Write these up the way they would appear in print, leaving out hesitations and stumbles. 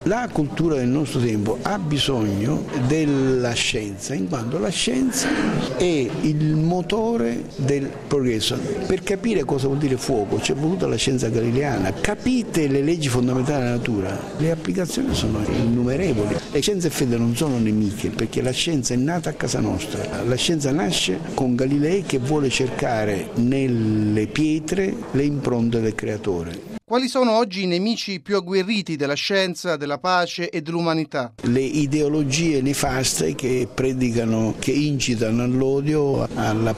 La cultura del nostro tempo ha bisogno della scienza, in quanto la scienza è il motore del progresso. Per capire cosa vuol dire fuoco c'è voluta la scienza galileana. Capite le leggi fondamentali della natura, le applicazioni sono innumerevoli. Le scienze e fede non sono nemiche, perché la scienza è nata a casa nostra. La scienza nasce con Galilei che vuole cercare nelle pietre le impronte del creatore. Quali sono oggi i nemici più agguerriti della scienza, della pace e dell'umanità? Le ideologie nefaste che predicano, che incitano all'odio, alla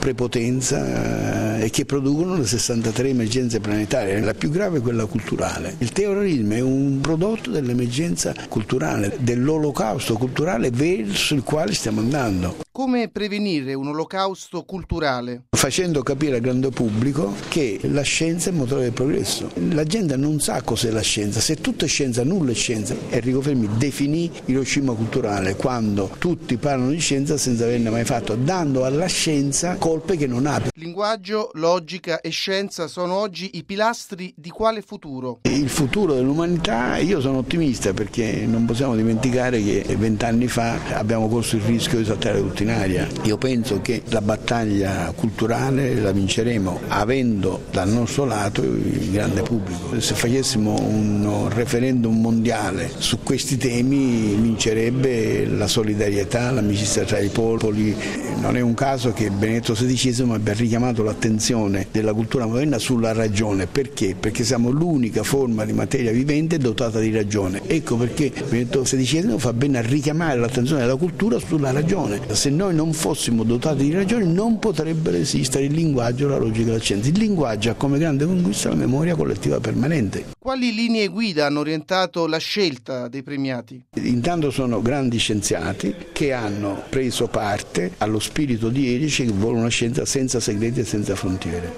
prepotenza e che producono le 63 emergenze planetarie. La più grave è quella culturale. Il terrorismo è un prodotto dell'emergenza culturale, dell'olocausto culturale verso il quale stiamo andando. Come prevenire un olocausto culturale? Facendo capire al grande pubblico che la scienza è il motore del progresso. La gente non sa cos'è la scienza, se tutto è scienza, nulla è scienza. Enrico Fermi definì Hiroshima culturale quando tutti parlano di scienza senza averne mai fatto, dando alla scienza colpe che non ha. Linguaggio, logica e scienza sono oggi i pilastri di quale futuro? Il futuro dell'umanità, io sono ottimista perché non possiamo dimenticare che 20 anni fa abbiamo corso il rischio di saltare tutti in aria. Io penso che la battaglia culturale la vinceremo avendo dal nostro lato il grande pubblico. Se facessimo un referendum mondiale su questi temi vincerebbe la solidarietà, l'amicizia tra i popoli. Non è un caso che Benedetto XVI abbia richiamato l'attenzione della cultura moderna sulla ragione. Perché? Perché siamo l'unica forma di materia vivente dotata di ragione. Ecco perché Benedetto XVI fa bene a richiamare l'attenzione della cultura sulla ragione. Se noi non fossimo dotati di ragione non potrebbero esistere il linguaggio, la logica e la scienza. Il linguaggio ha come grande conquista la memoria collettiva permanente. Quali linee guida hanno orientato la scelta dei premiati? Intanto sono grandi scienziati che hanno preso parte allo spirito di Erice che vuole una scienza senza segreti e senza frontiere.